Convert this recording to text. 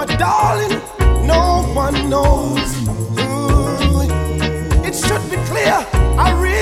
But darling, no one knows. It should be clear, I really